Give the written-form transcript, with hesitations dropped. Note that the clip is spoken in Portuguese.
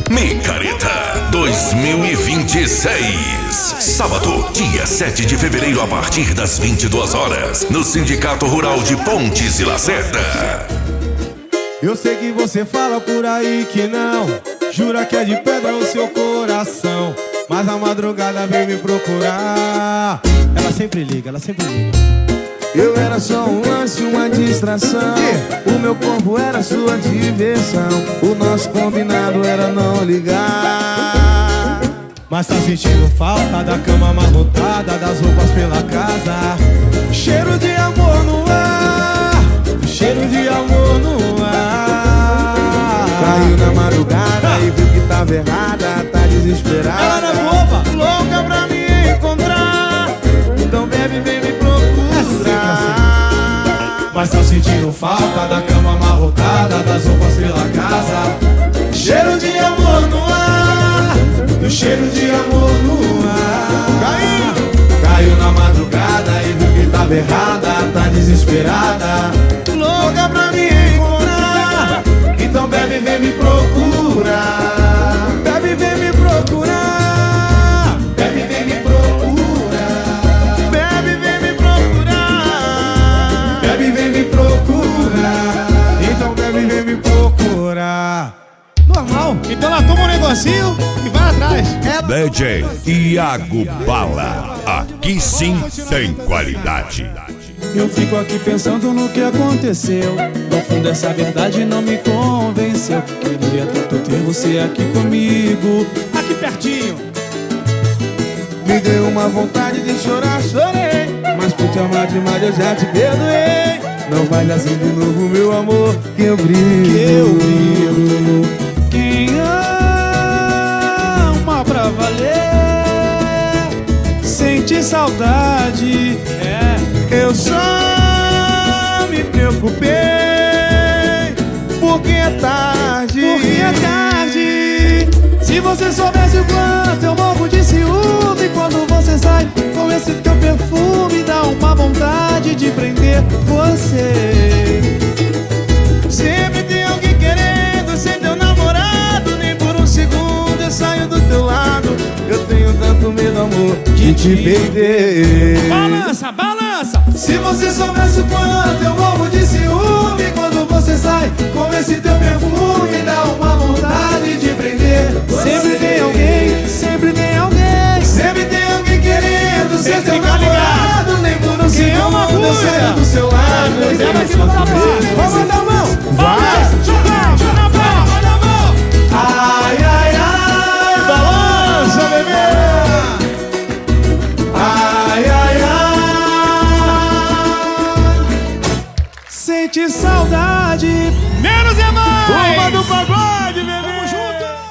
Micareta 2026. Sábado, dia 7 de fevereiro, a partir das 22 horas, no Sindicato Rural de Pontes e Lacerda. Eu sei que você fala por aí que não, jura que é de pedra o seu coração, mas a madrugada vem me procurar. Ela sempre liga, ela sempre liga. Eu era só um lance, uma distração. O meu corpo era sua diversão. O nosso combinado era não ligar. Mas tá sentindo falta da cama amarrotada, das roupas pela casa. Cheiro de amor no ar, cheiro de amor no ar. Caiu na madrugada e viu que tava errada, tá desesperada. Ela na roupa, louca pra me encontrar. Então bebe, vem me procurar. Mas tá sentindo falta da cama amarrotada, das roupas pela casa. Cheiro de amor no ar, do cheiro de amor no ar. Caiu na madrugada e viu que tava errada, tá desesperada, louca pra me encontrar. Então bebe, vem me procurar. Bebe, vem me procurar. Bebe, vem me procurar. Bebe, vem me procurar. Bebe, vem me procurar. Então bebe, vem me procurar. Normal. Então ela toma um negocinho e vai atrás. DJ Iago Bala. Aqui sim tem qualidade. Eu fico aqui pensando no que aconteceu. No fundo essa verdade não me convenceu. Queria tanto ter você aqui comigo, Aqui pertinho. Me deu uma vontade de chorar, chorei. Mas por te amar demais eu já te perdoei. Não faz assim de novo, meu amor, que eu brilho. Quem ama pra valer sente saudade. Eu só me preocupei porque é tarde. Porque é tarde. Se você soubesse o quanto eu morro de ciúme quando você sai com esse teu perfume, dá uma vontade de prender você. Sempre tem alguém querendo ser teu namorado. Nem por um segundo eu saio do teu lado. Eu tenho tanto medo, amor, de te perder. Balança, balança. Se você soubesse o quanto eu morro de ciúme quando você sai com esse teu perfume, dá uma vontade de prender você. Sempre tem alguém, sempre tem alguém. Sempre tem alguém querendo ser teu fica namorado. Nem por um segundo eu saio do seu lado. Eu tenho tanto medo. Vamos dar a mão. Vai! Joga na mão. Ai, ai, ai. Balança, bebê. Ai, ai, ai. Sente saudade. Menos é mais. Turma do pagode, bebê.